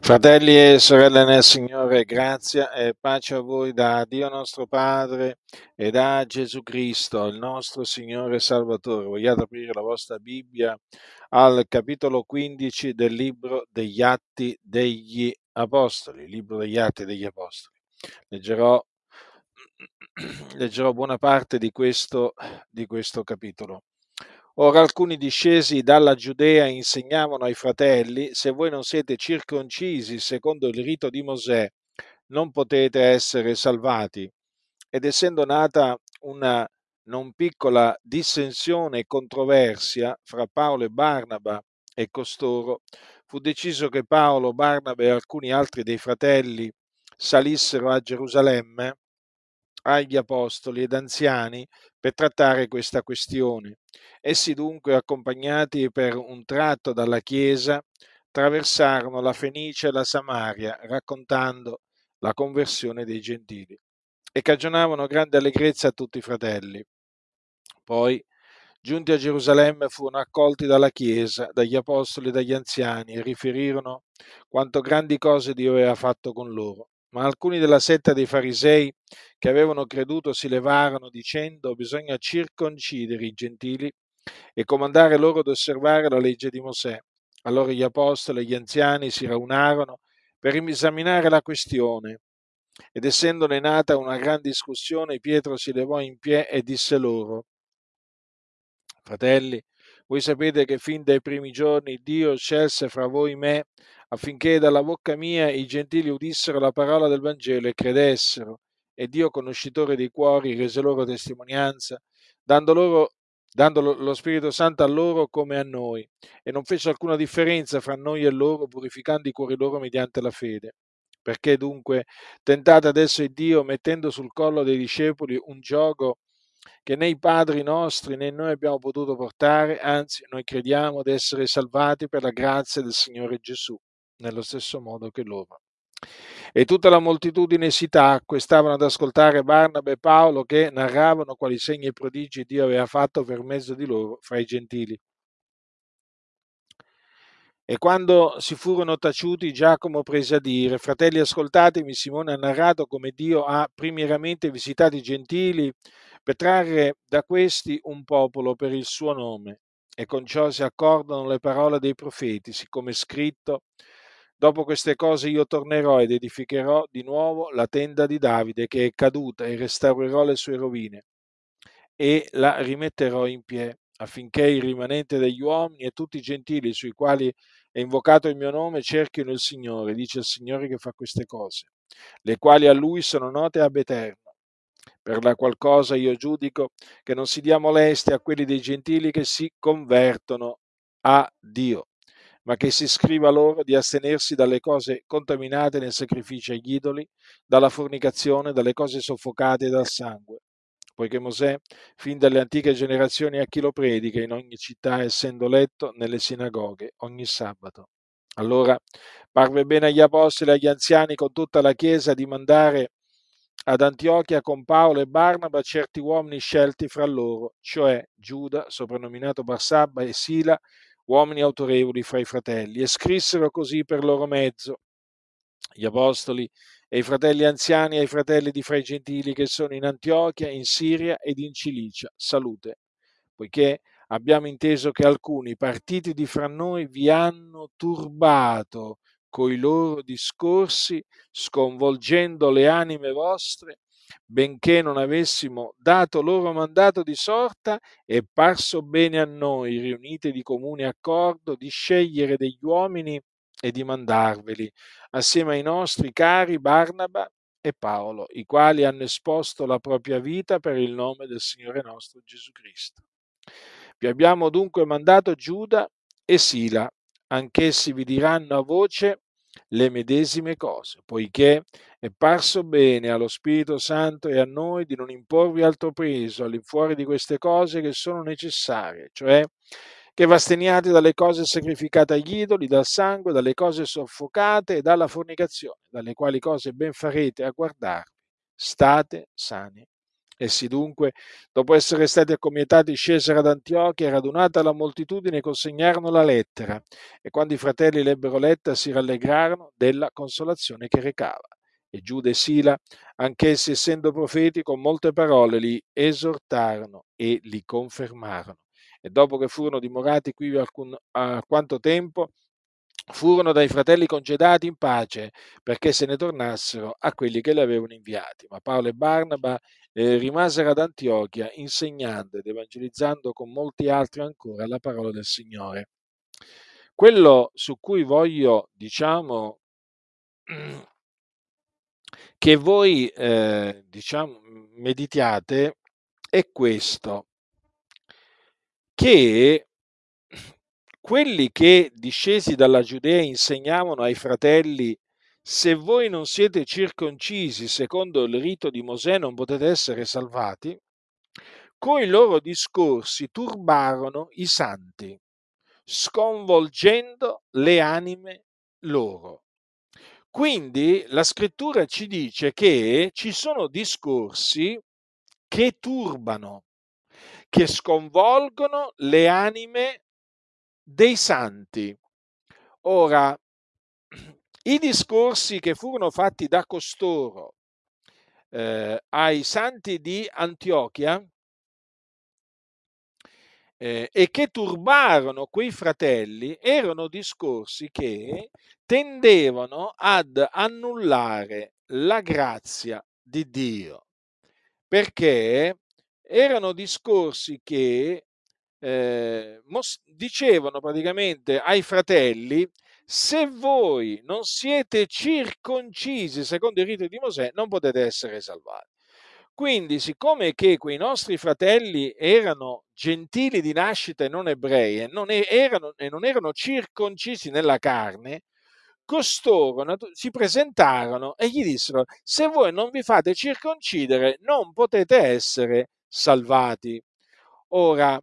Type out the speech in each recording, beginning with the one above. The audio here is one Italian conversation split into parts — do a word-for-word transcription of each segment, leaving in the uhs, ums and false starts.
Fratelli e sorelle nel Signore, grazia e pace a voi da Dio nostro Padre e da Gesù Cristo, il nostro Signore e Salvatore. Vogliate aprire la vostra Bibbia al capitolo quindici del libro degli Atti degli Apostoli, libro degli Atti degli Apostoli. Leggerò, leggerò buona parte di questo, di questo capitolo. Ora alcuni discesi dalla Giudea insegnavano ai fratelli: se voi non siete circoncisi secondo il rito di Mosè, non potete essere salvati. Ed essendo nata una non piccola dissensione e controversia fra Paolo e Barnaba e costoro, fu deciso che Paolo, Barnaba e alcuni altri dei fratelli salissero a Gerusalemme agli apostoli ed anziani per trattare questa questione. Essi dunque, accompagnati per un tratto dalla Chiesa, attraversarono la Fenicia e la Samaria, raccontando la conversione dei gentili, e cagionavano grande allegrezza a tutti i fratelli. Poi, giunti a Gerusalemme, furono accolti dalla Chiesa, dagli apostoli e dagli anziani, e riferirono quanto grandi cose Dio aveva fatto con loro. Ma alcuni della setta dei farisei che avevano creduto si levarono dicendo: bisogna circoncidere i gentili e comandare loro ad osservare la legge di Mosè. Allora gli apostoli e gli anziani si raunarono per esaminare la questione. Ed essendone nata una gran discussione, Pietro si levò in piedi e disse loro: fratelli, voi sapete che fin dai primi giorni Dio scelse fra voi me affinché dalla bocca mia i gentili udissero la parola del Vangelo e credessero. E Dio, conoscitore dei cuori, rese loro testimonianza, dando, loro, dando lo Spirito Santo a loro come a noi, e non fece alcuna differenza fra noi e loro, purificando i cuori loro mediante la fede. Perché dunque tentate adesso il Dio, mettendo sul collo dei discepoli un giogo che né i padri nostri né noi abbiamo potuto portare, anzi noi crediamo di essere salvati per la grazia del Signore Gesù, nello stesso modo che loro. E tutta la moltitudine si tacque, stavano ad ascoltare Barnaba e Paolo che narravano quali segni e prodigi Dio aveva fatto per mezzo di loro fra i gentili. E quando si furono taciuti, Giacomo prese a dire: fratelli, ascoltatemi, Simone ha narrato come Dio ha primieramente visitato i gentili per trarre da questi un popolo per il suo nome. E con ciò si accordano le parole dei profeti, siccome è scritto: dopo queste cose io tornerò ed edificherò di nuovo la tenda di Davide che è caduta, e restaurerò le sue rovine e la rimetterò in piedi, affinché il rimanente degli uomini e tutti i gentili sui quali è invocato il mio nome cerchino il Signore, dice il Signore che fa queste cose, le quali a Lui sono note ab eterno. Per la qual cosa io giudico che non si dia molestia a quelli dei gentili che si convertono a Dio, ma che si scriva loro di astenersi dalle cose contaminate nei sacrifici agli idoli, dalla fornicazione, dalle cose soffocate e dal sangue. Poiché Mosè, fin dalle antiche generazioni, a chi lo predica in ogni città, essendo letto nelle sinagoghe ogni sabato. Allora parve bene agli apostoli e agli anziani con tutta la Chiesa di mandare ad Antiochia con Paolo e Barnaba certi uomini scelti fra loro, cioè Giuda, soprannominato Barsabba, e Sila, uomini autorevoli fra i fratelli, e scrissero così per loro mezzo: gli apostoli e i fratelli anziani e i fratelli di fra i gentili che sono in Antiochia, in Siria ed in Cilicia, salute, poiché abbiamo inteso che alcuni partiti di fra noi vi hanno turbato coi loro discorsi, sconvolgendo le anime vostre, benché non avessimo dato loro mandato di sorta, è parso bene a noi, riuniti di comune accordo, di scegliere degli uomini e di mandarveli, assieme ai nostri cari Barnaba e Paolo, i quali hanno esposto la propria vita per il nome del Signore nostro Gesù Cristo. Vi abbiamo dunque mandato Giuda e Sila, anch'essi vi diranno a voce le medesime cose, poiché è parso bene allo Spirito Santo e a noi di non imporvi altro peso all'infuori di queste cose che sono necessarie, cioè che v'asteniate dalle cose sacrificate agli idoli, dal sangue, dalle cose soffocate e dalla fornicazione, dalle quali cose ben farete a guardarvi. State sani. Essi dunque, dopo essere stati accomiatati, scesero ad Antiochia e radunata la moltitudine consegnarono la lettera, e quando i fratelli l'ebbero letta si rallegrarono della consolazione che recava. E Giuda e Sila, anch'essi essendo profeti, con molte parole li esortarono e li confermarono. E dopo che furono dimorati qui alcun, alquanto tempo, furono dai fratelli congedati in pace, perché se ne tornassero a quelli che li avevano inviati. Ma Paolo e Barnaba eh, rimasero ad Antiochia, insegnando ed evangelizzando con molti altri ancora la parola del Signore. Quello su cui voglio, diciamo, che voi, eh, diciamo, meditiate è questo, che quelli che discesi dalla Giudea insegnavano ai fratelli: se voi non siete circoncisi secondo il rito di Mosè non potete essere salvati, coi loro discorsi turbarono i santi, sconvolgendo le anime loro. Quindi la scrittura ci dice che ci sono discorsi che turbano, che sconvolgono le anime dei santi. Ora, i discorsi che furono fatti da costoro eh, ai santi di Antiochia eh, e che turbarono quei fratelli erano discorsi che tendevano ad annullare la grazia di Dio, perché erano discorsi che eh, mos- dicevano praticamente ai fratelli: se voi non siete circoncisi secondo il rito di Mosè, non potete essere salvati. Quindi, siccome che quei nostri fratelli erano gentili di nascita e non ebrei, e non, e- erano, e non erano circoncisi nella carne, costoro natu- si presentarono e gli dissero: se voi non vi fate circoncidere, non potete essere salvati. Ora,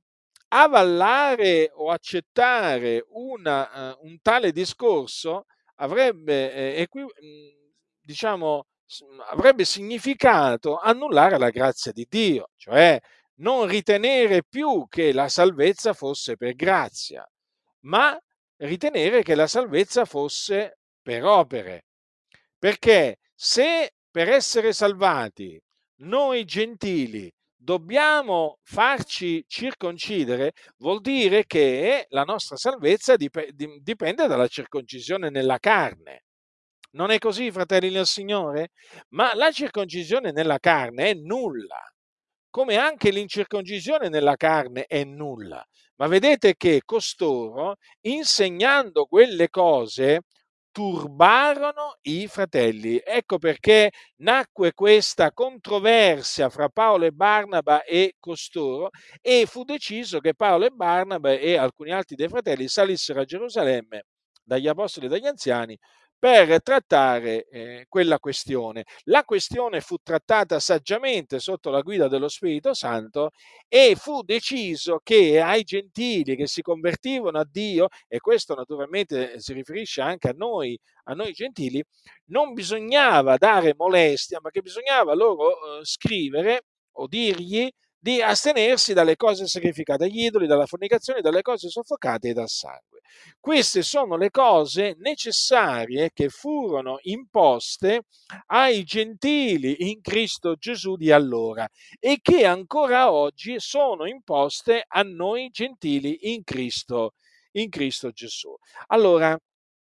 avallare o accettare una, eh, un tale discorso avrebbe, eh, equi- mh, diciamo, s- avrebbe significato annullare la grazia di Dio, cioè non ritenere più che la salvezza fosse per grazia, ma ritenere che la salvezza fosse per opere. Perché se per essere salvati noi gentili dobbiamo farci circoncidere, vuol dire che la nostra salvezza dip- dipende dalla circoncisione nella carne. Non è così, fratelli del Signore? Ma la circoncisione nella carne è nulla, come anche l'incirconcisione nella carne è nulla. Ma vedete che costoro, insegnando quelle cose, turbarono i fratelli. Ecco perché nacque questa controversia fra Paolo e Barnaba e costoro, e fu deciso che Paolo e Barnaba e alcuni altri dei fratelli salissero a Gerusalemme dagli apostoli e dagli anziani per trattare eh, quella questione. La questione fu trattata saggiamente sotto la guida dello Spirito Santo e fu deciso che ai gentili che si convertivano a Dio, e questo naturalmente si riferisce anche a noi, a noi gentili, non bisognava dare molestia, ma che bisognava loro eh, scrivere o dirgli di astenersi dalle cose sacrificate agli idoli, dalla fornicazione, dalle cose soffocate e dal sangue. Queste sono le cose necessarie che furono imposte ai gentili in Cristo Gesù di allora e che ancora oggi sono imposte a noi gentili in Cristo, in Cristo Gesù. Allora,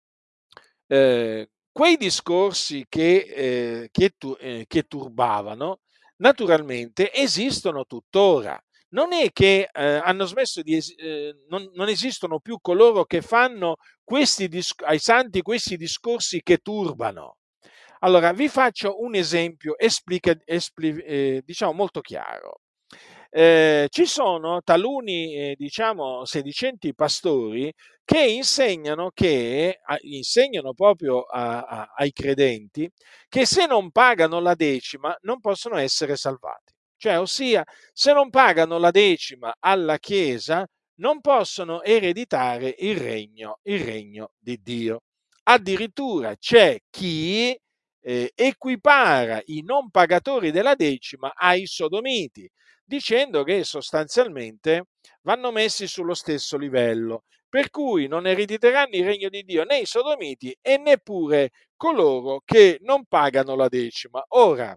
eh, quei discorsi che, eh, che, tu, eh, che turbavano, naturalmente esistono tuttora. Non è che eh, hanno smesso di es- eh, non, non esistono più coloro che fanno questi dis- ai santi questi discorsi che turbano. Allora, vi faccio un esempio esplica- espli- eh, diciamo molto chiaro. Eh, ci sono taluni, eh, diciamo, sedicenti pastori che insegnano, che, a- insegnano proprio a- a- ai credenti che se non pagano la decima non possono essere salvati. Cioè, ossia, se non pagano la decima alla Chiesa non possono ereditare il regno, il regno di Dio. Addirittura c'è chi eh, equipara i non pagatori della decima ai sodomiti, dicendo che sostanzialmente vanno messi sullo stesso livello, per cui non erediteranno il regno di Dio né i sodomiti e neppure coloro che non pagano la decima. Ora,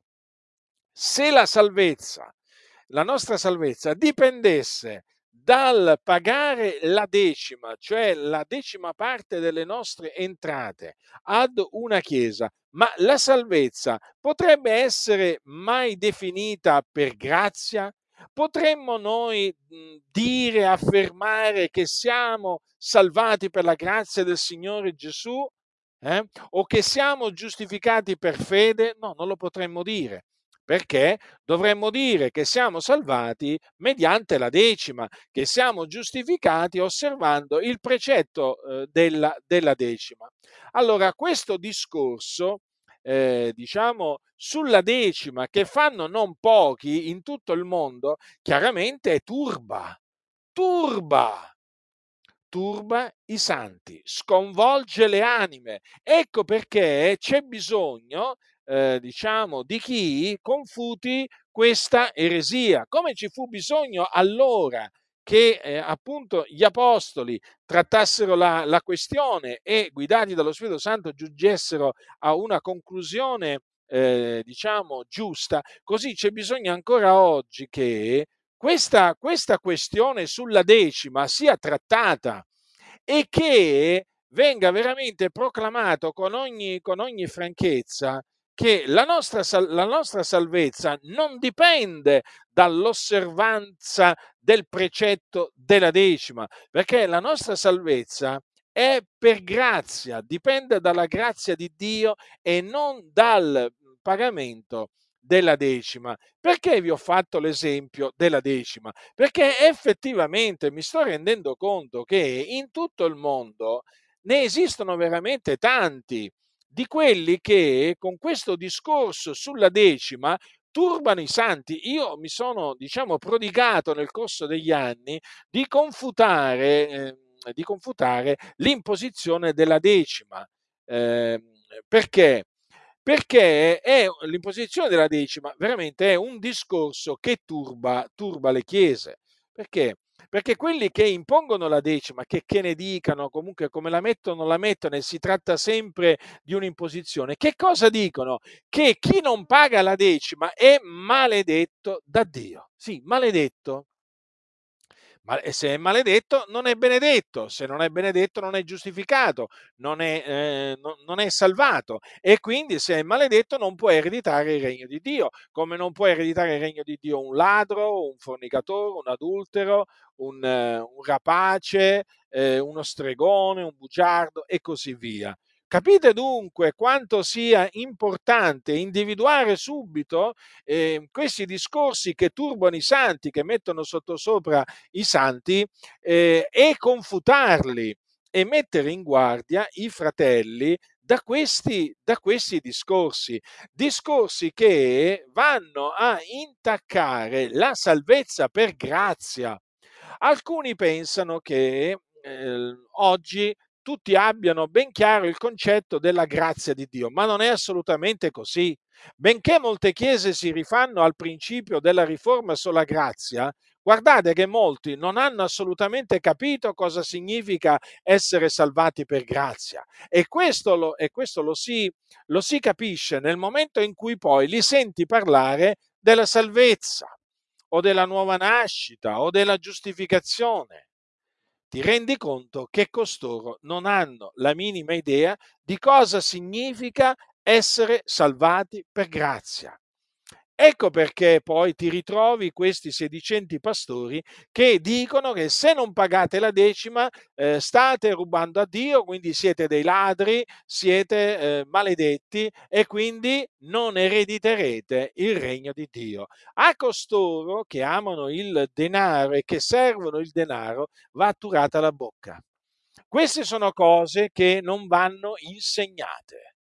se la salvezza, la nostra salvezza dipendesse dal pagare la decima, cioè la decima parte delle nostre entrate ad una chiesa, ma la salvezza potrebbe essere mai definita per grazia? Potremmo noi mh, dire, affermare che siamo salvati per la grazia del Signore Gesù? Eh? O che siamo giustificati per fede? No, non lo potremmo dire, perché dovremmo dire che siamo salvati mediante la decima, che siamo giustificati osservando il precetto eh, della, della decima. Allora, questo discorso, eh, diciamo, sulla decima che fanno non pochi in tutto il mondo, chiaramente è turba, turba turba i santi, sconvolge le anime. Ecco perché c'è bisogno, eh, diciamo, di chi confuti questa eresia, come ci fu bisogno allora che eh, appunto gli apostoli trattassero la, la questione e guidati dallo Spirito Santo giungessero a una conclusione, eh, diciamo, giusta, così c'è bisogno ancora oggi che questa, questa questione sulla decima sia trattata e che venga veramente proclamato con ogni, con ogni franchezza che la nostra, la nostra salvezza non dipende dall'osservanza del precetto della decima, perché la nostra salvezza è per grazia, dipende dalla grazia di Dio e non dal pagamento della decima. Perché vi ho fatto l'esempio della decima? Perché effettivamente mi sto rendendo conto che in tutto il mondo ne esistono veramente tanti di quelli che con questo discorso sulla decima turbano i santi. Io mi sono, diciamo, prodigato nel corso degli anni di confutare, eh, di confutare l'imposizione della decima. Eh, perché? Perché è l'imposizione della decima veramente è un discorso che turba, turba le chiese. Perché? Perché quelli che impongono la decima, che, che ne dicano, comunque come la mettono, la mettono e si tratta sempre di un'imposizione, che cosa dicono? Che chi non paga la decima è maledetto da Dio. Sì, maledetto. Ma se è maledetto non è benedetto, se non è benedetto non è giustificato, non è, eh, non, non è salvato e quindi se è maledetto non può ereditare il regno di Dio, come non può ereditare il regno di Dio un ladro, un fornicatore, un adultero, un, eh, un rapace, eh, uno stregone, un bugiardo e così via. Capite dunque quanto sia importante individuare subito eh, questi discorsi che turbano i santi, che mettono sottosopra i santi eh, e confutarli e mettere in guardia i fratelli da questi, da questi discorsi, discorsi che vanno a intaccare la salvezza per grazia. Alcuni pensano che eh, oggi tutti abbiano ben chiaro il concetto della grazia di Dio, ma non è assolutamente così. Benché molte chiese si rifanno al principio della riforma sola grazia, guardate che molti non hanno assolutamente capito cosa significa essere salvati per grazia e questo lo, e questo lo, si, lo si capisce nel momento in cui poi li senti parlare della salvezza o della nuova nascita o della giustificazione. Ti rendi conto che costoro non hanno la minima idea di cosa significa essere salvati per grazia. Ecco perché poi ti ritrovi questi sedicenti pastori che dicono che se non pagate la decima eh, state rubando a Dio, quindi siete dei ladri, siete eh, maledetti e quindi non erediterete il regno di Dio. A costoro che amano il denaro e che servono il denaro va atturata la bocca. Queste sono cose che non vanno insegnate.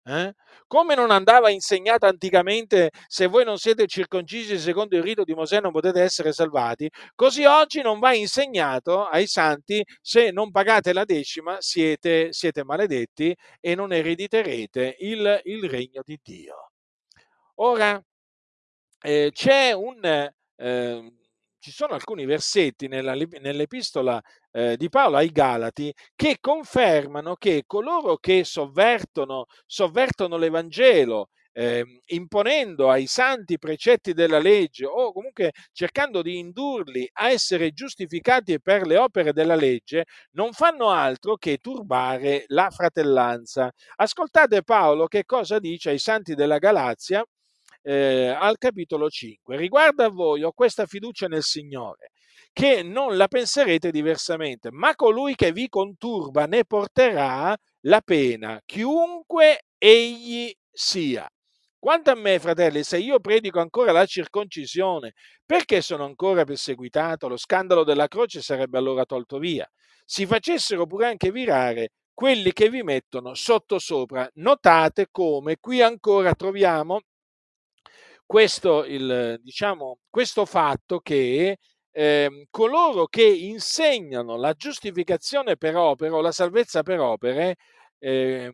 Eh? Come non andava insegnato anticamente, se voi non siete circoncisi secondo il rito di Mosè non potete essere salvati, così oggi non va insegnato ai santi, se non pagate la decima siete, siete maledetti e non erediterete il, il regno di Dio. Ora, eh, c'è un, eh, ci sono alcuni versetti nella, nell'epistola eh, di Paolo ai Galati che confermano che coloro che sovvertono, sovvertono l'Evangelo, eh, imponendo ai santi precetti della legge o comunque cercando di indurli a essere giustificati per le opere della legge, non fanno altro che turbare la fratellanza. Ascoltate Paolo che cosa dice ai santi della Galazia eh, al capitolo cinque. Riguardo a voi ho questa fiducia nel Signore, che non la penserete diversamente, ma colui che vi conturba ne porterà la pena, chiunque egli sia. Quanto a me, fratelli, se io predico ancora la circoncisione, perché sono ancora perseguitato? Lo scandalo della croce sarebbe allora tolto via. Si facessero pure anche virare quelli che vi mettono sottosopra. Notate come qui ancora troviamo questo, il, diciamo, questo fatto che eh, coloro che insegnano la giustificazione per opere o la salvezza per opere eh,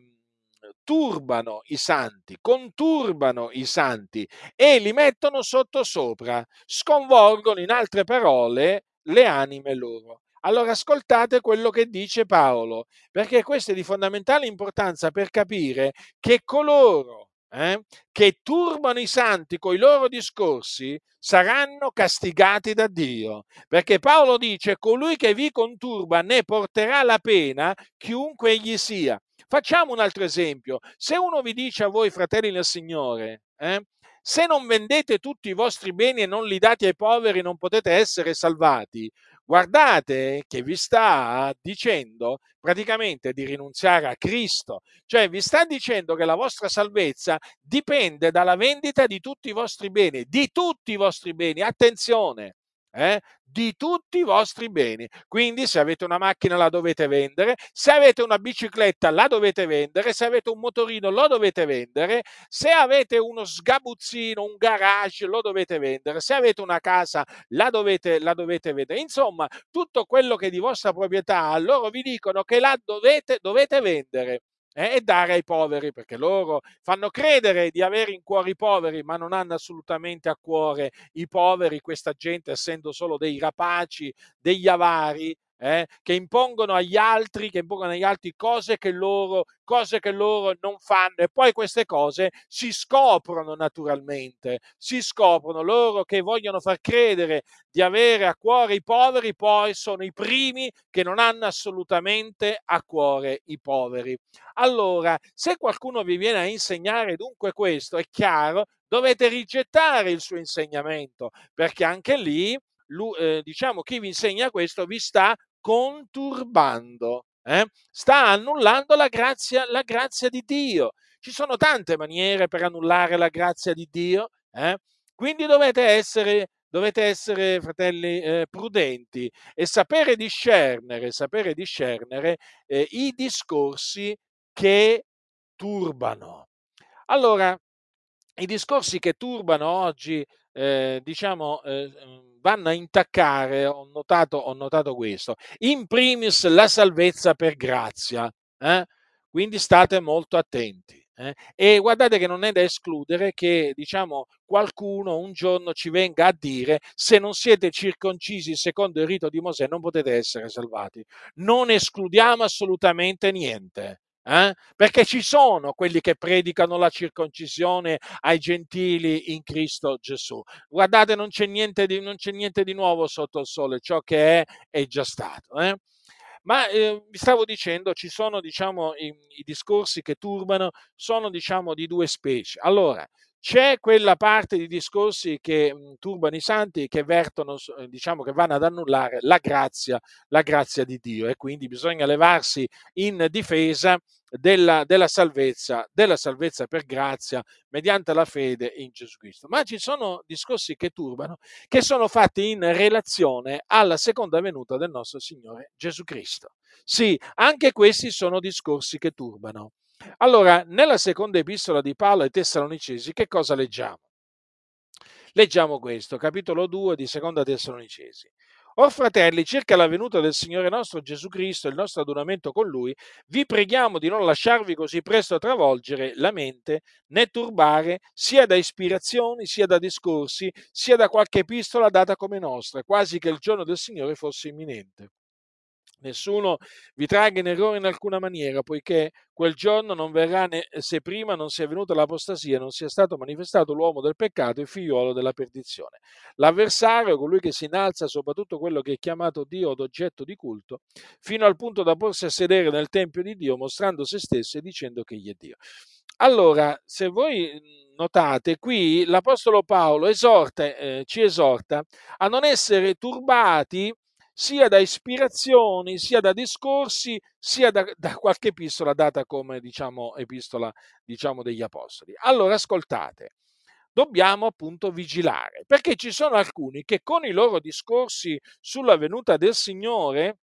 turbano i santi, conturbano i santi e li mettono sottosopra, sconvolgono in altre parole le anime loro. Allora ascoltate quello che dice Paolo, perché questo è di fondamentale importanza per capire che coloro eh, che turbano i santi coi loro discorsi saranno castigati da Dio, perché Paolo dice colui che vi conturba ne porterà la pena chiunque egli sia. Facciamo un altro esempio: se uno vi dice a voi fratelli nel Signore, eh, se non vendete tutti i vostri beni e non li date ai poveri non potete essere salvati, guardate che vi sta dicendo praticamente di rinunziare a Cristo, cioè vi sta dicendo che la vostra salvezza dipende dalla vendita di tutti i vostri beni, di tutti i vostri beni, attenzione, eh? Di tutti i vostri beni. Quindi se avete una macchina la dovete vendere, se avete una bicicletta la dovete vendere, se avete un motorino lo dovete vendere, se avete uno sgabuzzino, un garage lo dovete vendere, se avete una casa la dovete, la dovete vendere. Insomma, tutto quello che è di vostra proprietà, loro vi dicono che la dovete, dovete vendere eh, e dare ai poveri, perché loro fanno credere di avere in cuore i poveri, ma non hanno assolutamente a cuore i poveri, questa gente essendo solo dei rapaci, degli avari, eh, che impongono agli altri, che impongono agli altri cose che loro, cose che loro non fanno, e poi queste cose si scoprono naturalmente, si scoprono. Loro che vogliono far credere di avere a cuore i poveri, poi sono i primi che non hanno assolutamente a cuore i poveri. Allora, se qualcuno vi viene a insegnare dunque questo, è chiaro, dovete rigettare il suo insegnamento, perché anche lì, lui, eh, diciamo, chi vi insegna questo vi sta conturbando, eh? Sta annullando la grazia, la grazia di Dio. Ci sono tante maniere per annullare la grazia di Dio, eh? Quindi dovete essere, dovete essere fratelli, eh, prudenti e sapere discernere, sapere discernere eh, i discorsi che turbano. Allora, i discorsi che turbano oggi, eh, diciamo, eh, vanno a intaccare, ho notato, ho notato questo, in primis la salvezza per grazia, eh? Quindi state molto attenti. Eh? E guardate che non è da escludere che, diciamo, qualcuno un giorno ci venga a dire se non siete circoncisi secondo il rito di Mosè non potete essere salvati. Non escludiamo assolutamente niente. Eh? Perché ci sono quelli che predicano la circoncisione ai gentili in Cristo Gesù. Guardate, non c'è niente di, non c'è niente di nuovo sotto il sole, ciò che è è già stato. Eh? Ma eh, vi stavo dicendo, ci sono, diciamo, i, i discorsi che turbano, sono, diciamo, di due specie. Allora, c'è quella parte di discorsi che mh, turbano i santi, che vertono, diciamo, che vanno ad annullare la grazia, la grazia di Dio, e quindi bisogna levarsi in difesa della, della salvezza, della salvezza per grazia mediante la fede in Gesù Cristo. Ma ci sono discorsi che turbano, che sono fatti in relazione alla seconda venuta del nostro Signore Gesù Cristo. Sì, anche questi sono discorsi che turbano. Allora, nella seconda epistola di Paolo ai Tessalonicesi, che cosa leggiamo? Leggiamo questo, capitolo due di seconda Tessalonicesi. Or fratelli, circa la venuta del Signore nostro Gesù Cristo e il nostro adunamento con Lui, vi preghiamo di non lasciarvi così presto travolgere la mente, né turbare sia da ispirazioni, sia da discorsi, sia da qualche epistola data come nostra, quasi che il giorno del Signore fosse imminente. Nessuno vi tragga in errore in alcuna maniera, poiché quel giorno non verrà né, se prima non sia venuta l'apostasia e non sia stato manifestato l'uomo del peccato, il figliuolo della perdizione. L'avversario, colui che si innalza sopra tutto quello che è chiamato Dio od oggetto di culto, fino al punto da porsi a sedere nel Tempio di Dio, mostrando se stesso e dicendo che egli è Dio. Allora, se voi notate, qui l'Apostolo Paolo esorta, eh, ci esorta a non essere turbati sia da ispirazioni, sia da discorsi, sia da, da qualche epistola data come, diciamo, epistola, diciamo, degli apostoli. Allora, ascoltate, dobbiamo appunto vigilare, perché ci sono alcuni che con i loro discorsi sulla venuta del Signore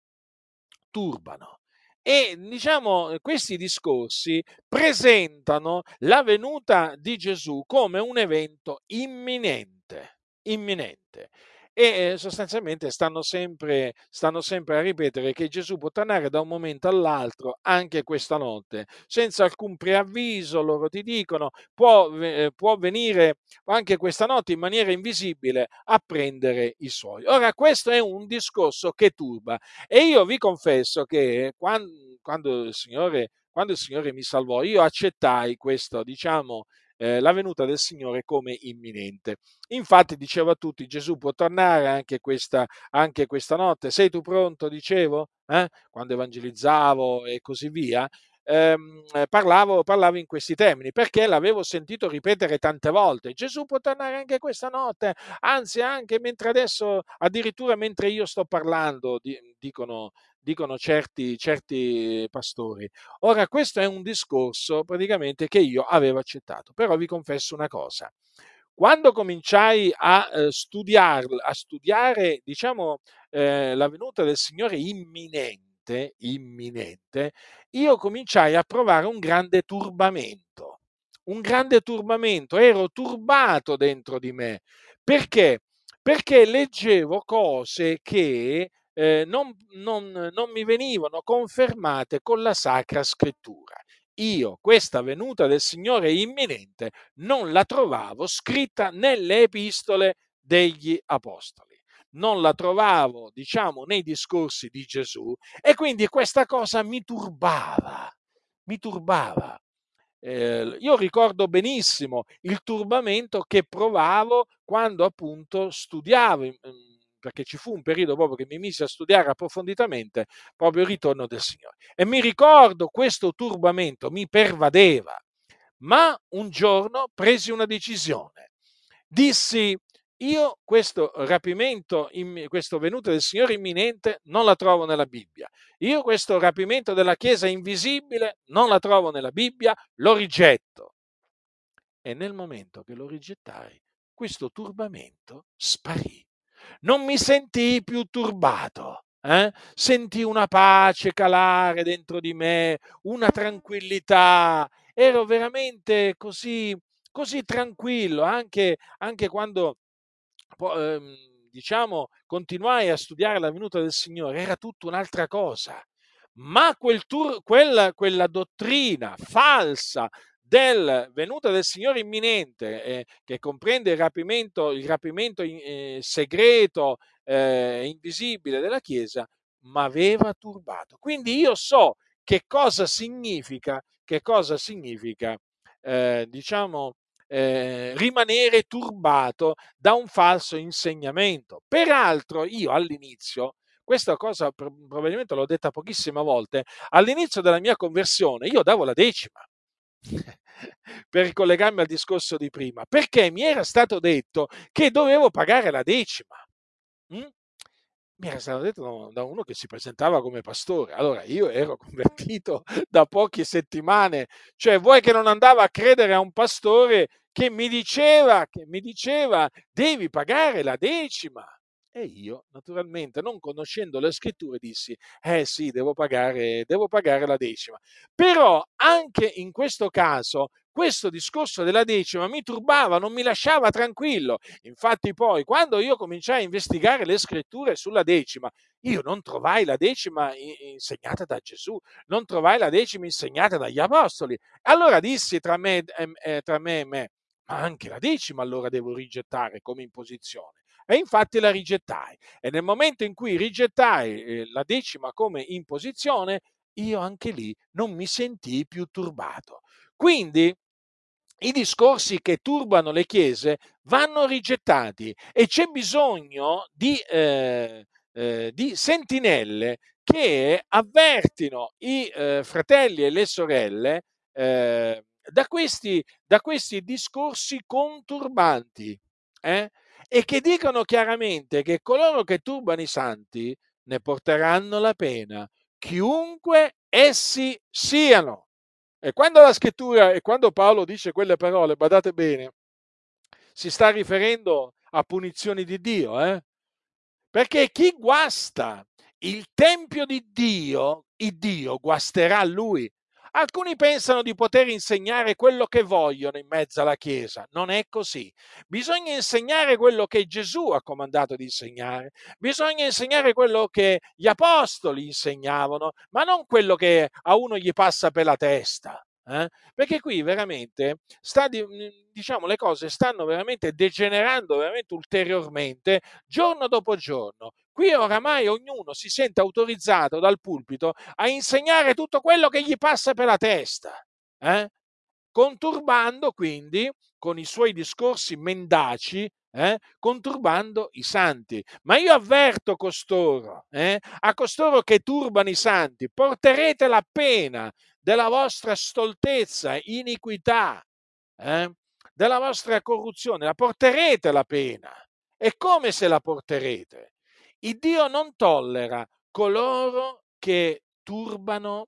turbano. E diciamo, questi discorsi presentano la venuta di Gesù come un evento imminente, imminente. E eh, sostanzialmente stanno sempre, stanno sempre a ripetere che Gesù può tornare da un momento all'altro, anche questa notte, senza alcun preavviso, loro ti dicono, può, eh, può venire anche questa notte in maniera invisibile a prendere i suoi. Ora, questo è un discorso che turba, e io vi confesso che quando, quando, il, Signore, quando il Signore mi salvò, io accettai questo, diciamo, eh, la venuta del Signore come imminente. Infatti dicevo a tutti, Gesù può tornare anche questa, anche questa notte. Sei tu pronto? Dicevo, eh? Quando evangelizzavo e così via. Ehm, parlavo, parlavo in questi termini perché l'avevo sentito ripetere tante volte. Gesù può tornare anche questa notte, anzi anche mentre adesso, addirittura mentre io sto parlando, di, dicono, dicono certi, certi pastori. Ora, questo è un discorso praticamente che io avevo accettato, però vi confesso una cosa. Quando cominciai a, eh, studiar, a studiare, diciamo, eh, la venuta del Signore imminente, imminente, io cominciai a provare un grande turbamento, un grande turbamento, ero turbato dentro di me. Perché? Perché leggevo cose che eh, non, non, non mi venivano confermate con la Sacra Scrittura. Io, questa venuta del Signore imminente, non la trovavo scritta nelle epistole degli Apostoli. Non la trovavo, diciamo, nei discorsi di Gesù, e quindi questa cosa mi turbava, mi turbava. Eh, io ricordo benissimo il turbamento che provavo quando appunto studiavo, mm, perché ci fu un periodo proprio che mi misi a studiare approfonditamente proprio il ritorno del Signore. E mi ricordo questo turbamento mi pervadeva, ma un giorno presi una decisione. Dissi, io questo rapimento, questo venuto del Signore imminente non la trovo nella Bibbia. Io questo rapimento della Chiesa invisibile non la trovo nella Bibbia, lo rigetto. E nel momento che lo rigettai, questo turbamento sparì. Non mi sentii più turbato. Eh? Sentii una pace calare dentro di me, una tranquillità. Ero veramente così, così tranquillo, anche, anche quando ehm, diciamo, continuai a studiare la venuta del Signore, era tutta un'altra cosa. Ma quel tur- quella, quella dottrina falsa del venuta del Signore imminente, eh, che comprende il rapimento, il rapimento in- eh, segreto, eh, invisibile della Chiesa, mi aveva turbato. Quindi io so che cosa significa, che cosa significa, eh, diciamo, eh, rimanere turbato da un falso insegnamento. Peraltro, io all'inizio, questa cosa probabilmente l'ho detta pochissime volte, all'inizio della mia conversione io davo la decima. Per ricollegarmi al discorso di prima, perché mi era stato detto che dovevo pagare la decima. Mm? Mi era stato detto da uno che si presentava come pastore. Allora io ero convertito da poche settimane, cioè vuoi che non andava a credere a un pastore che mi diceva, che mi diceva devi pagare la decima. E io, naturalmente, non conoscendo le scritture, dissi: "Eh sì, devo pagare devo pagare la decima". Però anche in questo caso, questo discorso della decima mi turbava, non mi lasciava tranquillo. Infatti poi, quando io cominciai a investigare le scritture sulla decima, io non trovai la decima i insegnata da Gesù, non trovai la decima insegnata dagli apostoli. Allora dissi tra me ehm, ehm, tra me e me: "Ma anche la decima allora devo rigettare come imposizione". E infatti la rigettai. E nel momento in cui rigettai eh, la decima come imposizione, io anche lì non mi sentii più turbato. Quindi i discorsi che turbano le chiese vanno rigettati e c'è bisogno di, eh, eh, di sentinelle che avvertino i eh, fratelli e le sorelle eh, da, questi, da questi discorsi conturbanti, eh? E che dicono chiaramente che coloro che turbano i santi ne porteranno la pena, chiunque essi siano. E quando la scrittura e quando Paolo dice quelle parole, badate bene, si sta riferendo a punizioni di Dio, eh? Perché chi guasta il tempio di Dio, il Dio guasterà lui. Alcuni pensano di poter insegnare quello che vogliono in mezzo alla Chiesa. Non è così. Bisogna insegnare quello che Gesù ha comandato di insegnare. Bisogna insegnare quello che gli apostoli insegnavano, ma non quello che a uno gli passa per la testa. Eh? Perché qui veramente sta di, diciamo, le cose stanno veramente degenerando veramente ulteriormente giorno dopo giorno. Qui oramai ognuno si sente autorizzato dal pulpito a insegnare tutto quello che gli passa per la testa, eh? Conturbando quindi con i suoi discorsi mendaci, eh? Conturbando i santi. Ma io avverto costoro, eh? A costoro che turbano i santi, porterete la pena della vostra stoltezza, iniquità, eh? Della vostra corruzione, la porterete la pena. E come se la porterete? Il Dio non tollera coloro che turbano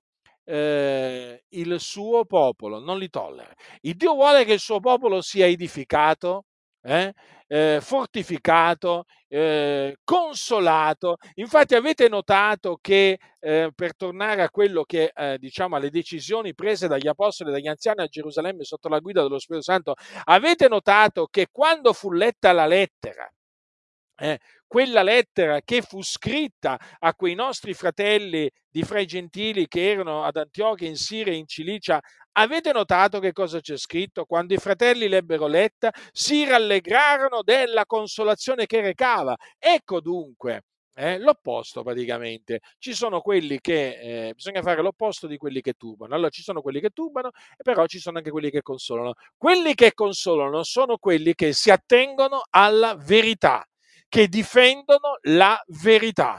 eh, il suo popolo, non li tollera. Il Dio vuole che il suo popolo sia edificato, eh, eh, fortificato, eh, consolato. Infatti avete notato che eh, per tornare a quello che eh, diciamo alle decisioni prese dagli apostoli e dagli anziani a Gerusalemme sotto la guida dello Spirito Santo, avete notato che quando fu letta la lettera, eh, quella lettera che fu scritta a quei nostri fratelli di fra i gentili che erano ad Antiochia, in Siria e in Cilicia, avete notato che cosa c'è scritto? Quando i fratelli l'ebbero letta, si rallegrarono della consolazione che recava. Ecco dunque, eh, l'opposto praticamente. Ci sono quelli che, eh, bisogna fare l'opposto di quelli che turbano. Allora ci sono quelli che turbano, però ci sono anche quelli che consolano. Quelli che consolano sono quelli che si attengono alla verità, che difendono la verità.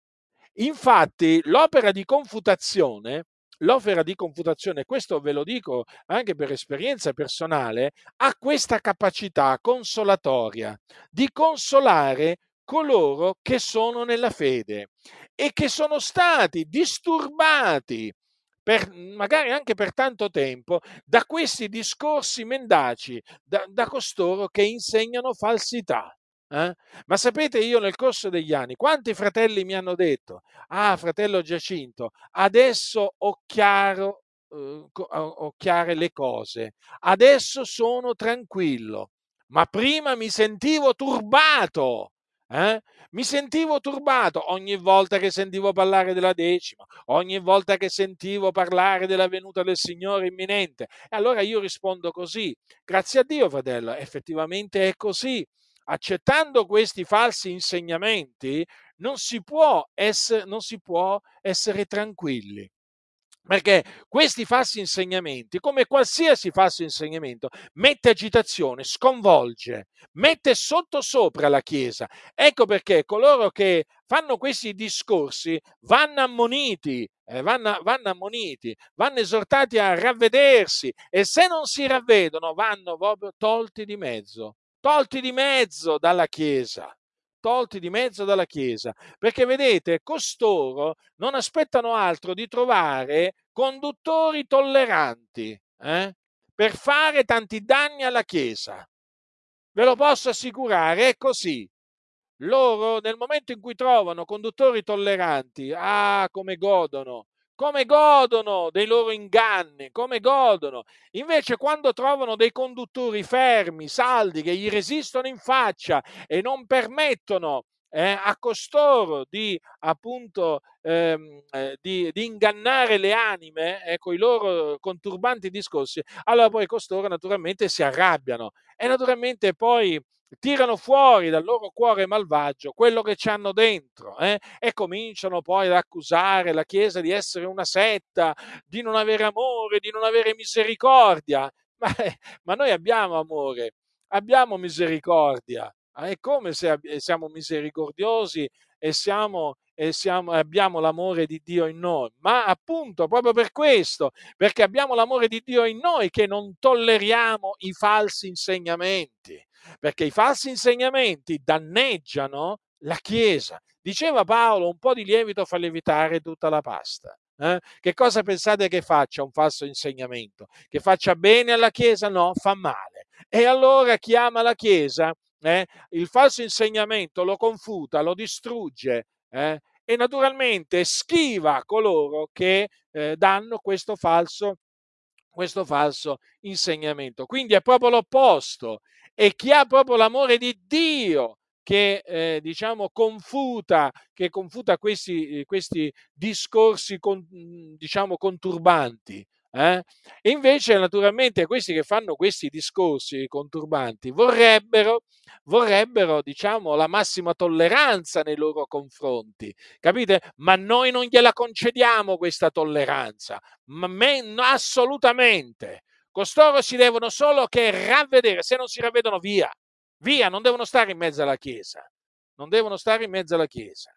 Infatti, l'opera di confutazione, l'opera di confutazione, questo ve lo dico anche per esperienza personale, ha questa capacità consolatoria di consolare coloro che sono nella fede e che sono stati disturbati per, magari anche per tanto tempo, da questi discorsi mendaci, da, da costoro che insegnano falsità. Eh? Ma sapete, io nel corso degli anni, quanti fratelli mi hanno detto: "Ah, fratello Giacinto, adesso ho chiaro, eh, co- ho ho chiare le cose, adesso sono tranquillo, ma prima mi sentivo turbato, eh? Mi sentivo turbato ogni volta che sentivo parlare della decima, ogni volta che sentivo parlare della venuta del Signore imminente". E allora io rispondo così: grazie a Dio, fratello, effettivamente è così. Accettando questi falsi insegnamenti non si può essere, non si può essere tranquilli. Perché questi falsi insegnamenti, come qualsiasi falso insegnamento, mette agitazione, sconvolge, mette sottosopra la Chiesa. Ecco perché coloro che fanno questi discorsi vanno ammoniti, eh, vanno, vanno ammoniti, vanno esortati a ravvedersi e se non si ravvedono vanno proprio tolti di mezzo, tolti di mezzo dalla Chiesa. Tolti di mezzo dalla Chiesa, perché vedete, costoro non aspettano altro di trovare conduttori tolleranti, eh, per fare tanti danni alla Chiesa. Ve lo posso assicurare, è così. loro nel momento in cui trovano conduttori tolleranti, ah, come godono, come godono dei loro inganni, come godono. Invece quando trovano dei conduttori fermi, saldi, che gli resistono in faccia e non permettono eh, a costoro di appunto ehm, eh, di, di ingannare le anime eh, con i loro conturbanti discorsi, allora poi costoro naturalmente si arrabbiano e naturalmente poi tirano fuori dal loro cuore malvagio quello che ci hanno dentro eh, e cominciano poi ad accusare la Chiesa di essere una setta, di non avere amore, di non avere misericordia. Ma, eh, ma noi abbiamo amore, abbiamo misericordia. È come se ab- siamo misericordiosi e, siamo, e siamo, abbiamo l'amore di Dio in noi. Ma appunto, proprio per questo, perché abbiamo l'amore di Dio in noi, che non tolleriamo i falsi insegnamenti, perché i falsi insegnamenti danneggiano la Chiesa. Diceva Paolo, un po' di lievito fa lievitare tutta la pasta. Eh? Che cosa pensate che faccia un falso insegnamento? Che faccia bene alla Chiesa? No, fa male. E allora chi ama la Chiesa, eh, il falso insegnamento lo confuta, lo distrugge eh, e naturalmente schiva coloro che eh, danno questo falso questo falso insegnamento. Quindi è proprio l'opposto. E chi ha proprio l'amore di Dio che eh, diciamo confuta, che confuta questi, eh, questi discorsi con, diciamo conturbanti. Eh? E invece naturalmente questi che fanno questi discorsi conturbanti vorrebbero, vorrebbero diciamo la massima tolleranza nei loro confronti, capite? Ma noi non gliela concediamo questa tolleranza, ma me, assolutamente. Costoro si devono solo che ravvedere, se non si ravvedono via, via, non devono stare in mezzo alla Chiesa, non devono stare in mezzo alla Chiesa.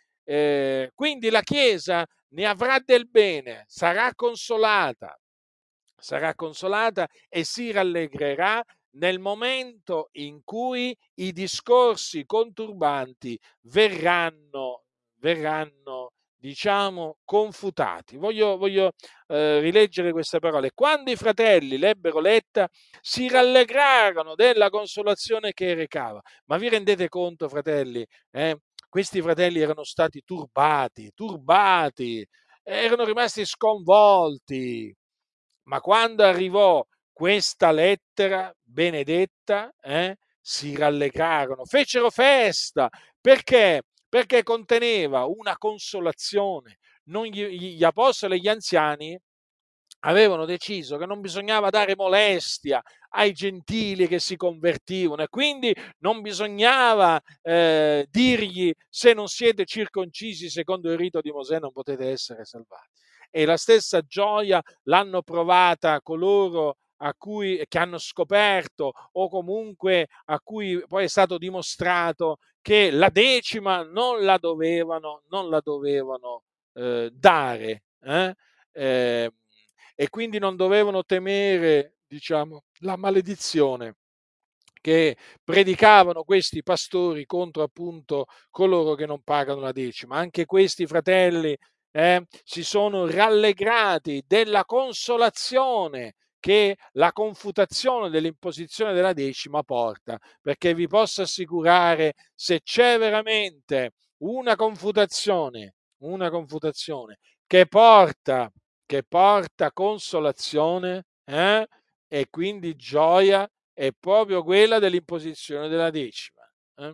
Eh, quindi la Chiesa ne avrà del bene, sarà consolata, sarà consolata e si rallegrerà nel momento in cui i discorsi conturbanti verranno, verranno diciamo, confutati. Voglio, voglio eh, rileggere queste parole. Quando i fratelli l'ebbero letta, si rallegrarono della consolazione che recava. Ma vi rendete conto, fratelli? Eh? Questi fratelli erano stati turbati, turbati, erano rimasti sconvolti. Ma quando arrivò questa lettera benedetta, eh, si rallegrarono, fecero festa. Perché? Perché conteneva una consolazione. Non gli, gli apostoli e gli anziani avevano deciso che non bisognava dare molestia ai gentili che si convertivano e quindi non bisognava eh, dirgli se non siete circoncisi secondo il rito di Mosè non potete essere salvati. E la stessa gioia l'hanno provata coloro a cui, che hanno scoperto o comunque a cui poi è stato dimostrato che la decima non la dovevano, non la dovevano eh, dare. Eh? Eh, e quindi non dovevano temere, diciamo, la maledizione che predicavano questi pastori contro appunto coloro che non pagano la decima. Anche questi fratelli eh, si sono rallegrati della consolazione che la confutazione dell'imposizione della decima porta, perché vi posso assicurare, se c'è veramente una confutazione, una confutazione che porta, che porta consolazione eh, e quindi gioia, è proprio quella dell'imposizione della decima, eh?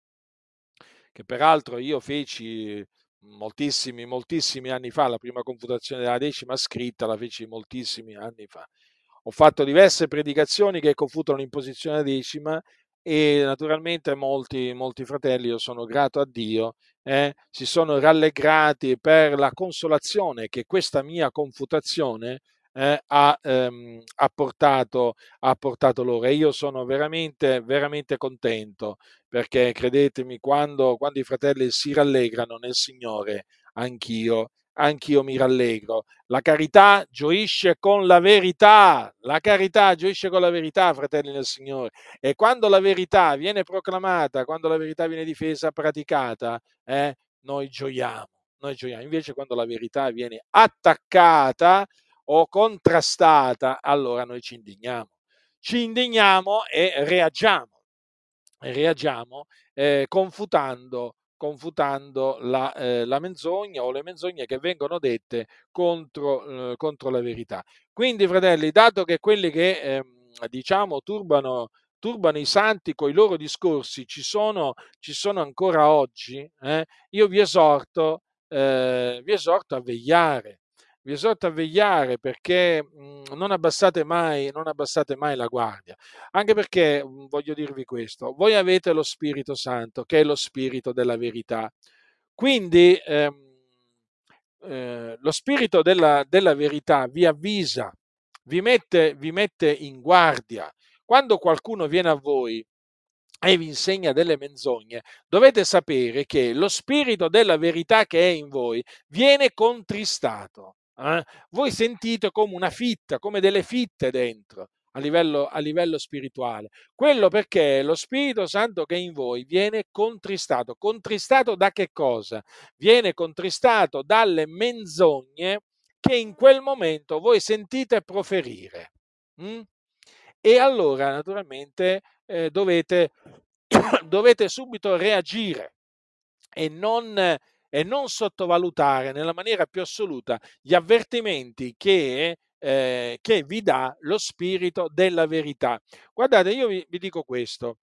Che peraltro io feci moltissimi, moltissimi anni fa, la prima confutazione della decima scritta la feci moltissimi anni fa. Ho fatto diverse predicazioni che confutano l'imposizione della decima e naturalmente molti, molti fratelli, io sono grato a Dio, eh, si sono rallegrati per la consolazione che questa mia confutazione eh, ha, ehm, ha, portato, ha portato loro. E io sono veramente, veramente contento perché credetemi, quando, quando i fratelli si rallegrano nel Signore, anch'io, anch'io mi rallegro. La carità gioisce con la verità, la carità gioisce con la verità, fratelli nel Signore. E quando la verità viene proclamata, quando la verità viene difesa, praticata, eh, noi gioiamo, noi gioiamo. Invece quando la verità viene attaccata o contrastata, allora noi ci indigniamo. Ci indigniamo e reagiamo. reagiamo eh, confutando, confutando la, eh, la menzogna o le menzogne che vengono dette contro, eh, contro la verità. Quindi, fratelli, dato che quelli che ehm, diciamo turbano, turbano i santi con i loro discorsi ci sono, ci sono ancora oggi, eh, io vi esorto, eh, vi esorto a vegliare. Vi esorto a vegliare perché mh, non abbassate mai, non abbassate mai la guardia. Anche perché mh, voglio dirvi questo: voi avete lo Spirito Santo, che è lo Spirito della verità. Quindi ehm, eh, lo Spirito della, della verità vi avvisa, vi mette, vi mette in guardia. Quando qualcuno viene a voi e vi insegna delle menzogne, dovete sapere che lo spirito della verità che è in voi viene contristato. eh? Voi sentite come una fitta, come delle fitte dentro. A livello, a livello spirituale, quello perché lo Spirito Santo che è in voi viene contristato. Contristato da che cosa? Viene contristato dalle menzogne che in quel momento voi sentite proferire. Mm? E allora, naturalmente, eh, dovete, dovete subito reagire e non, e non sottovalutare nella maniera più assoluta gli avvertimenti che, eh, che vi dà lo spirito della verità. Guardate, io vi, vi dico questo.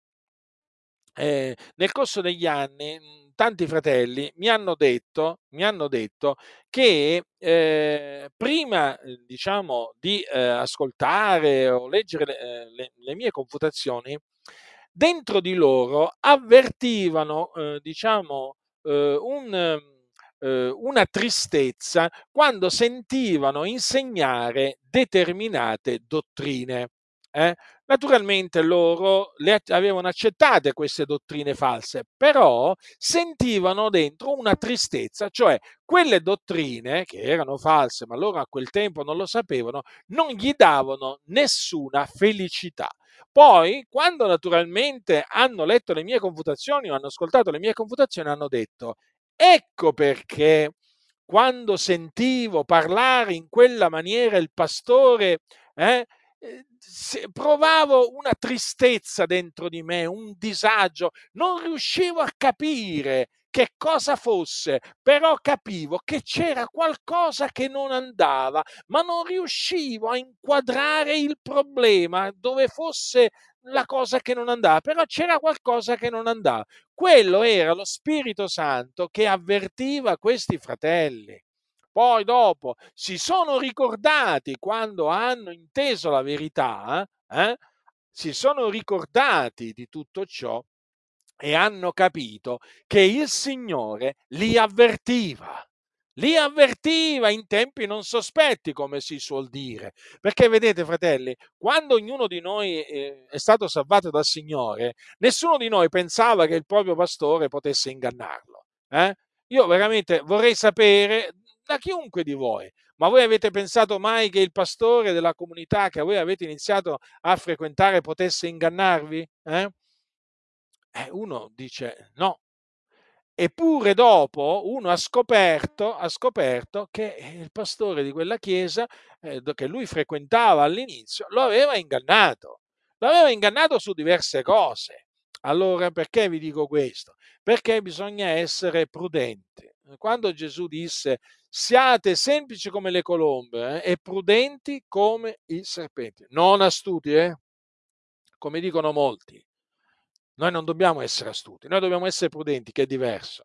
Eh, nel corso degli anni mh, tanti fratelli mi hanno detto, mi hanno detto che eh, prima eh, diciamo di eh, ascoltare o leggere le, eh, le- le mie confutazioni, dentro di loro avvertivano eh, diciamo eh, un, eh, una tristezza quando sentivano insegnare determinate dottrine. eh. Naturalmente loro le avevano accettate queste dottrine false, però sentivano dentro una tristezza, cioè quelle dottrine che erano false, ma loro a quel tempo non lo sapevano, non gli davano nessuna felicità. Poi, quando naturalmente hanno letto le mie confutazioni o hanno ascoltato le mie confutazioni, hanno detto: ecco perché quando sentivo parlare in quella maniera il pastore, eh, eh, provavo una tristezza dentro di me, un disagio, non riuscivo a capire che cosa fosse, però capivo che c'era qualcosa che non andava, ma non riuscivo a inquadrare il problema dove fosse la cosa che non andava, però c'era qualcosa che non andava. Quello era lo Spirito Santo che avvertiva questi fratelli. Poi dopo si sono ricordati quando hanno inteso la verità, eh? Si sono ricordati di tutto ciò e hanno capito che il Signore li avvertiva. Li avvertiva in tempi non sospetti, come si suol dire. Perché vedete, fratelli, quando ognuno di noi eh, è stato salvato dal Signore, nessuno di noi pensava che il proprio pastore potesse ingannarlo. Eh? Io veramente vorrei sapere da chiunque di voi, ma voi avete pensato mai che il pastore della comunità che voi avete iniziato a frequentare potesse ingannarvi? Eh? Eh, uno dice no. Eppure dopo uno ha scoperto, ha scoperto che il pastore di quella chiesa eh, che lui frequentava all'inizio lo aveva ingannato, lo aveva ingannato su diverse cose. Allora perché vi dico questo? Perché bisogna essere prudenti. Quando Gesù disse siate semplici come le colombe eh, e prudenti come i serpenti, non astuti, eh? Come dicono molti. Noi non dobbiamo essere astuti, noi dobbiamo essere prudenti, che è diverso.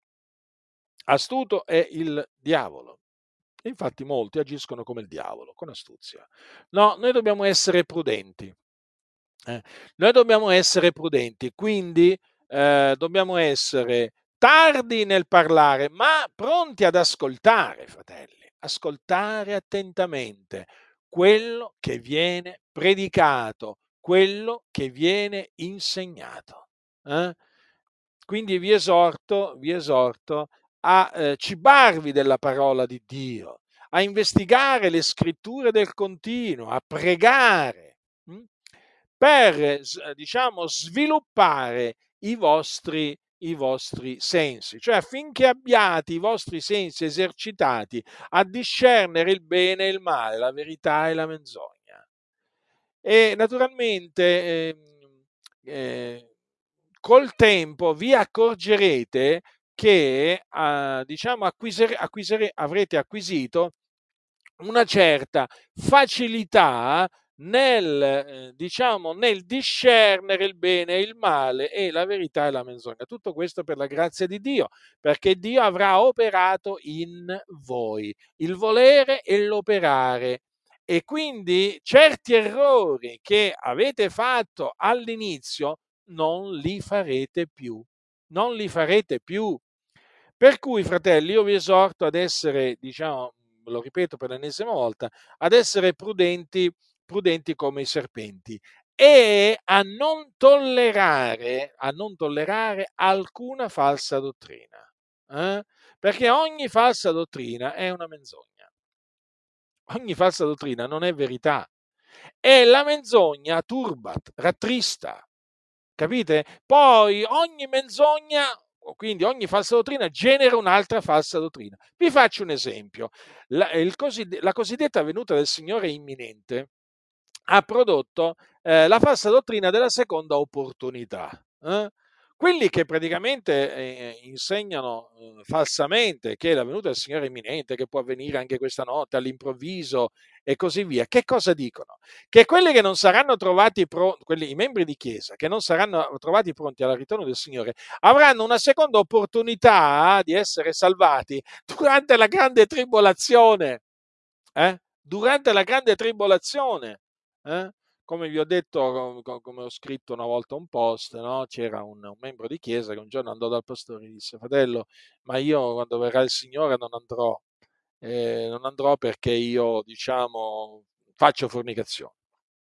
Astuto è il diavolo. Infatti molti agiscono come il diavolo, con astuzia. No, noi dobbiamo essere prudenti. eh. Noi dobbiamo essere prudenti, quindi eh, dobbiamo essere tardi nel parlare, ma pronti ad ascoltare, fratelli. Ascoltare attentamente quello che viene predicato, quello che viene insegnato. eh. Quindi vi esorto, vi esorto a eh, cibarvi della parola di Dio, a investigare le scritture del continuo, a pregare mh, per, s- diciamo, sviluppare i vostri, i vostri sensi, cioè affinché abbiate i vostri sensi esercitati a discernere il bene e il male, la verità e la menzogna. E naturalmente ehm, eh, col tempo vi accorgerete che eh, diciamo, acquisire, acquisire, avrete acquisito una certa facilità nel, eh, diciamo, nel discernere il bene e il male e la verità e la menzogna. Tutto questo per la grazia di Dio, perché Dio avrà operato in voi il volere e l'operare. E quindi certi errori che avete fatto all'inizio non li farete più. Non li farete più. Per cui, fratelli, io vi esorto ad essere, diciamo, lo ripeto per l'ennesima volta, ad essere prudenti, prudenti come i serpenti e a non tollerare, a non tollerare alcuna falsa dottrina. eh? Perché ogni falsa dottrina è una menzogna. Ogni falsa dottrina non è verità. E la menzogna turbat, rattrista. Capite? Poi ogni menzogna, o quindi ogni falsa dottrina, genera un'altra falsa dottrina. Vi faccio un esempio. La, il coside- la cosiddetta venuta del Signore imminente ha prodotto eh, la falsa dottrina della seconda opportunità. eh? Quelli che praticamente eh, insegnano eh, falsamente che la venuta del Signore è imminente, che può avvenire anche questa notte, all'improvviso e così via, che cosa dicono? Che quelli che non saranno trovati pronti, quelli, i membri di chiesa, che non saranno trovati pronti al ritorno del Signore, avranno una seconda opportunità di essere salvati durante la grande tribolazione. Eh? Durante la grande tribolazione. Eh? Come vi ho detto, come ho scritto una volta un post, no? C'era un, un membro di chiesa che un giorno andò dal pastore e disse: fratello, ma io quando verrà il Signore non andrò, eh, non andrò perché io, diciamo, faccio fornicazione.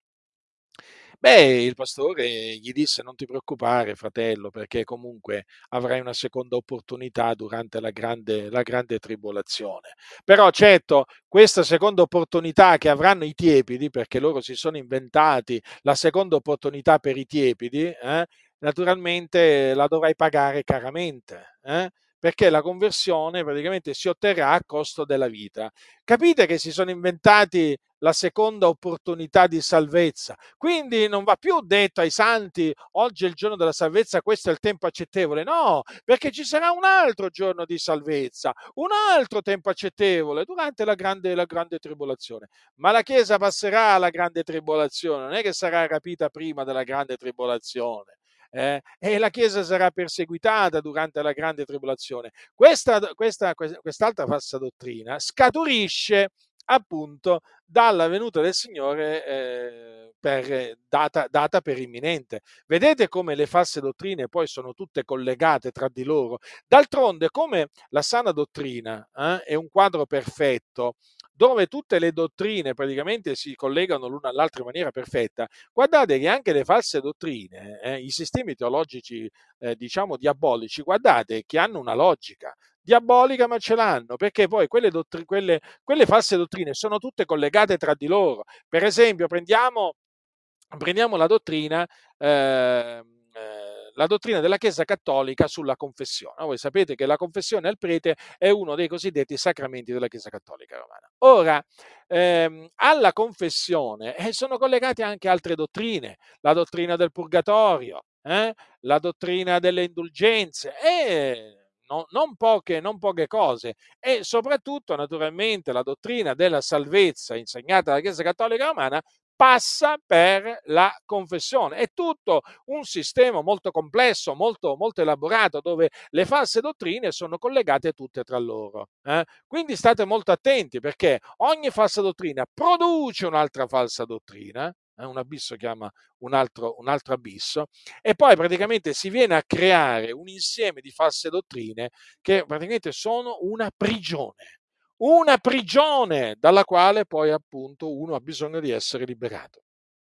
Beh, il pastore gli disse: non ti preoccupare, fratello, perché comunque avrai una seconda opportunità durante la grande, la grande tribolazione. Però certo, questa seconda opportunità che avranno i tiepidi, perché loro si sono inventati la seconda opportunità per i tiepidi, eh, naturalmente la dovrai pagare caramente. Eh? Perché la conversione praticamente si otterrà a costo della vita. Capite che si sono inventati la seconda opportunità di salvezza? Quindi non va più detto ai santi: oggi è il giorno della salvezza, questo è il tempo accettevole. No, perché ci sarà un altro giorno di salvezza, un altro tempo accettevole durante la grande, la grande tribolazione. Ma la Chiesa passerà la grande tribolazione, non è che sarà rapita prima della grande tribolazione. Eh? E la Chiesa sarà perseguitata durante la grande tribolazione. Questa, questa, quest'altra falsa dottrina scaturisce appunto dalla venuta del Signore eh, per, data, data per imminente. Vedete come le false dottrine poi sono tutte collegate tra di loro? D'altronde, come la sana dottrina eh, è un quadro perfetto, dove tutte le dottrine praticamente si collegano l'una all'altra in maniera perfetta, guardate che anche le false dottrine, eh, i sistemi teologici, eh, diciamo diabolici, guardate che hanno una logica diabolica, ma ce l'hanno, perché poi quelle, dottri- quelle, quelle false dottrine sono tutte collegate tra di loro. Per esempio, prendiamo, prendiamo la dottrina, eh, la dottrina della Chiesa Cattolica sulla confessione. Voi sapete che la confessione al prete è uno dei cosiddetti sacramenti della Chiesa Cattolica Romana. Ora, ehm, alla confessione eh, sono collegate anche altre dottrine, la dottrina del purgatorio, eh, la dottrina delle indulgenze e no, non, poche, non poche cose, e soprattutto naturalmente la dottrina della salvezza insegnata dalla Chiesa Cattolica Romana passa per la confessione. È tutto un sistema molto complesso, molto, molto elaborato, dove le false dottrine sono collegate tutte tra loro. Eh? Quindi state molto attenti, perché ogni falsa dottrina produce un'altra falsa dottrina, eh? Un abisso chiama un altro, un altro abisso, e poi praticamente si viene a creare un insieme di false dottrine che praticamente sono una prigione una prigione dalla quale poi appunto uno ha bisogno di essere liberato.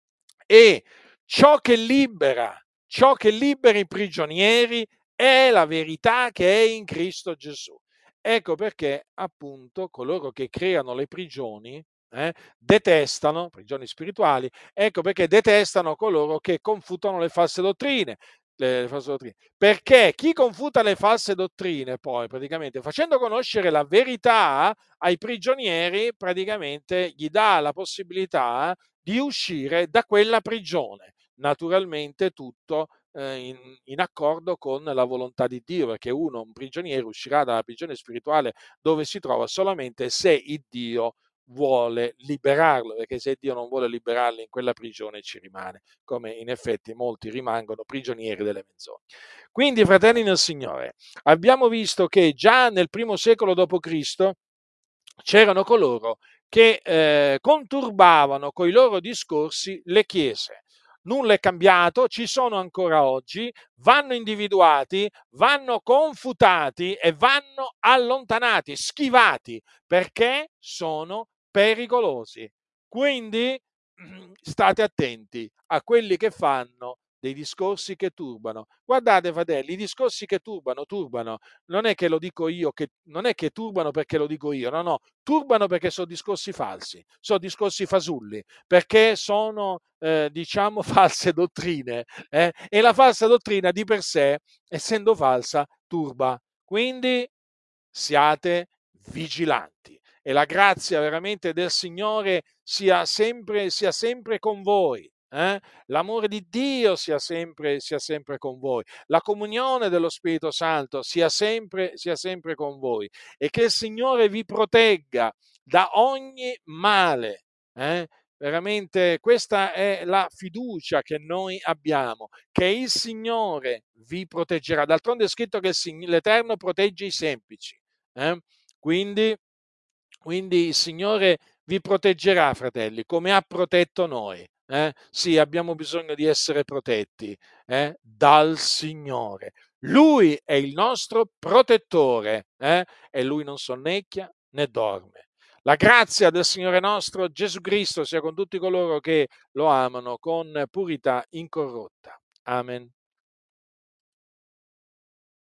E ciò che libera, ciò che libera i prigionieri è la verità che è in Cristo Gesù. Ecco perché appunto coloro che creano le prigioni eh, detestano, prigioni spirituali, ecco perché detestano coloro che confutano le false dottrine. Le false dottrine. Perché chi confuta le false dottrine, poi praticamente facendo conoscere la verità ai prigionieri, praticamente gli dà la possibilità di uscire da quella prigione. Naturalmente tutto eh, in, in accordo con la volontà di Dio, perché uno, un prigioniero, uscirà dalla prigione spirituale dove si trova solamente se il Dio vuole liberarlo, perché se Dio non vuole liberarlo in quella prigione ci rimane, come in effetti molti rimangono prigionieri delle menzogne. Quindi, fratelli nel Signore, abbiamo visto che già nel primo secolo dopo Cristo c'erano coloro che eh, conturbavano coi loro discorsi le chiese. Nulla è cambiato, ci sono ancora oggi, vanno individuati, vanno confutati e vanno allontanati, schivati, perché sono pericolosi. Quindi state attenti a quelli che fanno dei discorsi che turbano. Guardate, fratelli, i discorsi che turbano, turbano. Non è che lo dico io, che, non è che turbano perché lo dico io, no, no, turbano perché sono discorsi falsi, sono discorsi fasulli, perché sono, eh, diciamo, false dottrine. Eh? E la falsa dottrina di per sé, essendo falsa, turba. Quindi siate vigilanti e la grazia veramente del Signore sia sempre, sia sempre con voi. Eh? L'amore di Dio sia sempre, sia sempre con voi, la comunione dello Spirito Santo sia sempre, sia sempre con voi e che il Signore vi protegga da ogni male. Eh? Veramente questa è la fiducia che noi abbiamo, che il Signore vi proteggerà. D'altronde è scritto che l'Eterno protegge i semplici. Eh? Quindi, quindi il Signore vi proteggerà, fratelli, come ha protetto noi. Eh? Sì, abbiamo bisogno di essere protetti eh? dal Signore. Lui è il nostro protettore eh? e Lui non sonnecchia né dorme. La grazia del Signore nostro Gesù Cristo sia con tutti coloro che lo amano con purità incorrotta. Amen.